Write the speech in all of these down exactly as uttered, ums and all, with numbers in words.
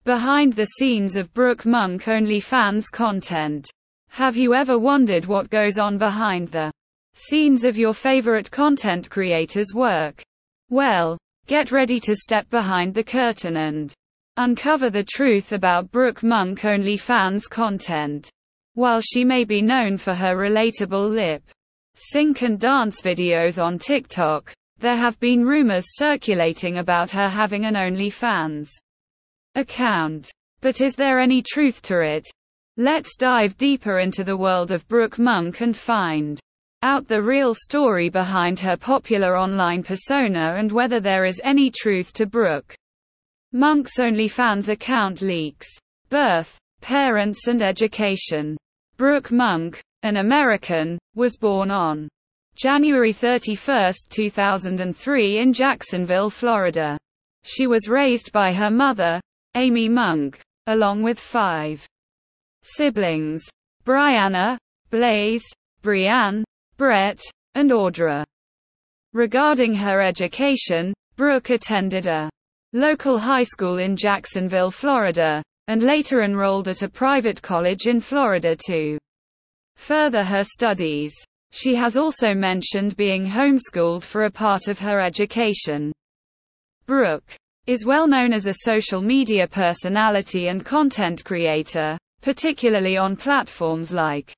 Behind the scenes of Brooke Monk OnlyFans content. Have you ever wondered what goes on behind the scenes of your favorite content creators' work? Well, get ready to step behind the curtain and uncover the truth about Brooke Monk OnlyFans content. While she may be known for her relatable lip sync and dance videos on TikTok, there have been rumors circulating about her having an OnlyFans account. But is there any truth to it? Let's dive deeper into the world of Brooke Monk and find out the real story behind her popular online persona and whether there is any truth to Brooke Monk's OnlyFans account leaks. Birth, parents and education. Brooke Monk, an American, was born on January thirty-first, two thousand three in Jacksonville, Florida. She was raised by her mother, Amy Monk, along with five siblings: Brianna, Blaze, Brianne, Brett, and Audra. Regarding her education, Brooke attended a local high school in Jacksonville, Florida, and later enrolled at a private college in Florida to further her studies. She has also mentioned being homeschooled for a part of her education. Brooke is well known as a social media personality and content creator, particularly on platforms like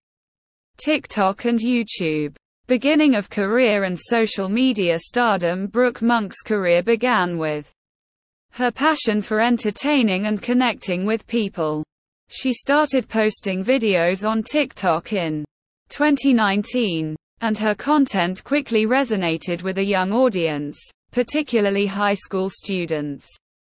TikTok and YouTube. Beginning of career and social media stardom. Brooke Monk's career began with her passion for entertaining and connecting with people. She started posting videos on TikTok in twenty nineteen, and her content quickly resonated with a young audience, particularly high school students.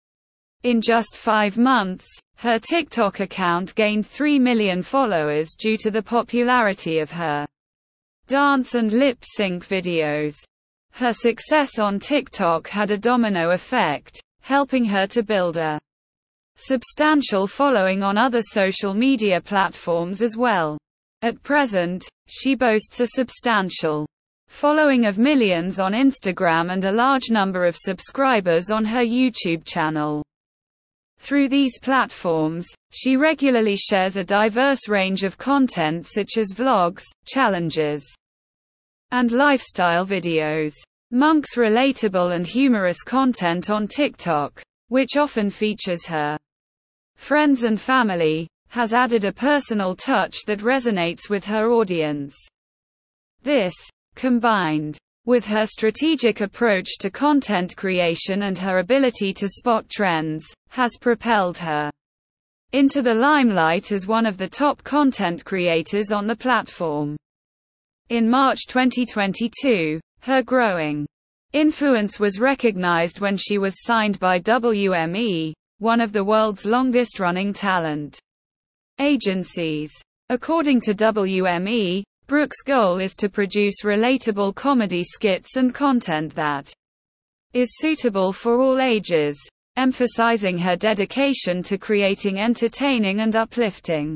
In just five months, her TikTok account gained three million followers due to the popularity of her dance and lip sync videos. Her success on TikTok had a domino effect, helping her to build a substantial following on other social media platforms as well. At present, she boasts a substantial following of millions on Instagram and a large number of subscribers on her YouTube channel. Through these platforms, she regularly shares a diverse range of content such as vlogs, challenges, and lifestyle videos. Monk's relatable and humorous content on TikTok, which often features her friends and family, has added a personal touch that resonates with her audience. This, combined with her strategic approach to content creation and her ability to spot trends, has propelled her into the limelight as one of the top content creators on the platform. In March twenty twenty-two, her growing influence was recognized when she was signed by W M E, one of the world's longest-running talent agencies. According to W M E, Brooke's goal is to produce relatable comedy skits and content that is suitable for all ages, emphasizing her dedication to creating entertaining and uplifting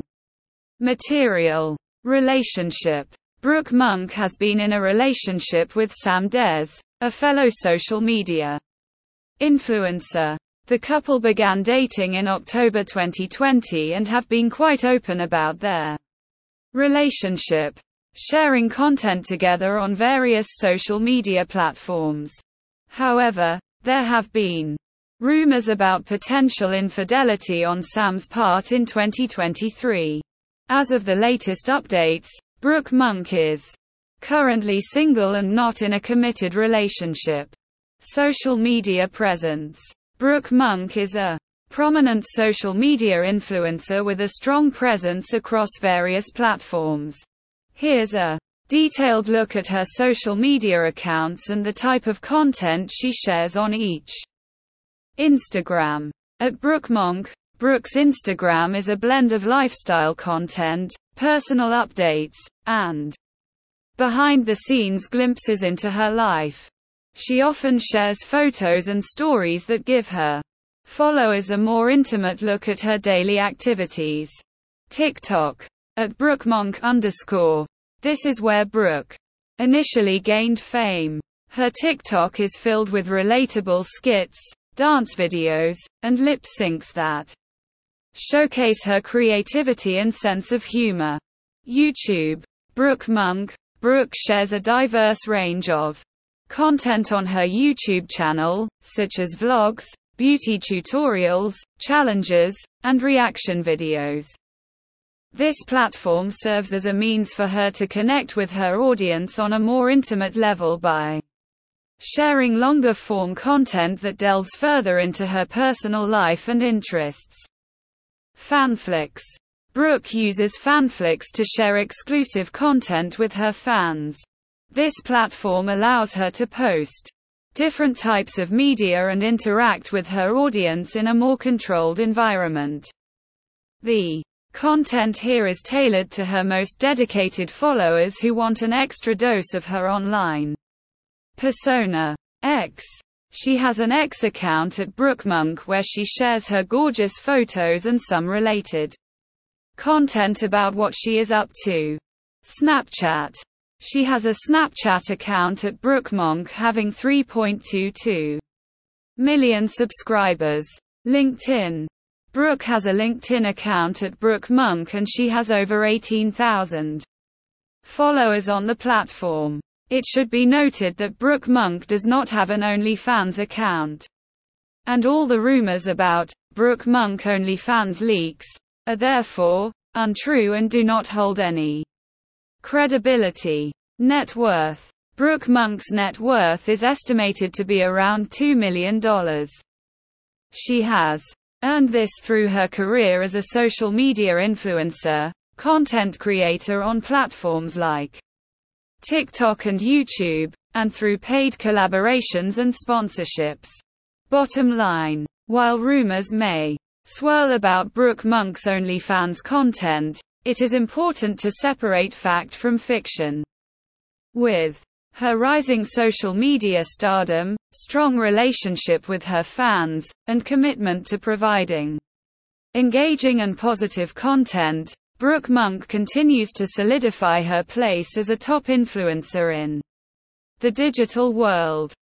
material. Relationship. Brooke Monk has been in a relationship with Sam Dez, a fellow social media influencer. The couple began dating in October twenty twenty and have been quite open about their relationship, sharing content together on various social media platforms. However, there have been rumors about potential infidelity on Sam's part in twenty twenty-three. As of the latest updates, Brooke Monk is currently single and not in a committed relationship. Social media presence. Brooke Monk is a prominent social media influencer with a strong presence across various platforms. Here's a detailed look at her social media accounts and the type of content she shares on each. Instagram. At Brooke Monk, Brooke's Instagram is a blend of lifestyle content, personal updates, and behind-the-scenes glimpses into her life. She often shares photos and stories that give her followers a more intimate look at her daily activities. TikTok. At Brooke Monk underscore. This is where Brooke initially gained fame. Her TikTok is filled with relatable skits, dance videos, and lip syncs that showcase her creativity and sense of humor. YouTube. Brooke Monk. Brooke shares a diverse range of content on her YouTube channel, such as vlogs, beauty tutorials, challenges, and reaction videos. This platform serves as a means for her to connect with her audience on a more intimate level by sharing longer-form content that delves further into her personal life and interests. Fanflix. Brooke uses Fanflix to share exclusive content with her fans. This platform allows her to post different types of media and interact with her audience in a more controlled environment. The content here is tailored to her most dedicated followers who want an extra dose of her online persona. X. She has an X account at Brooke Monk where she shares her gorgeous photos and some related content about what she is up to. Snapchat. She has a Snapchat account at Brooke Monk having three point two two million subscribers. LinkedIn. Brooke has a LinkedIn account at Brooke Monk and she has over eighteen thousand followers on the platform. It should be noted that Brooke Monk does not have an OnlyFans account. And all the rumors about Brooke Monk OnlyFans leaks are therefore untrue and do not hold any credibility. Net worth. Brooke Monk's net worth is estimated to be around two million dollars. She has earned this through her career as a social media influencer, content creator on platforms like TikTok and YouTube, and through paid collaborations and sponsorships. Bottom line. While rumors may swirl about Brooke Monk's OnlyFans content, it is important to separate fact from fiction. With her rising social media stardom, strong relationship with her fans, and commitment to providing engaging and positive content, Brooke Monk continues to solidify her place as a top influencer in the digital world.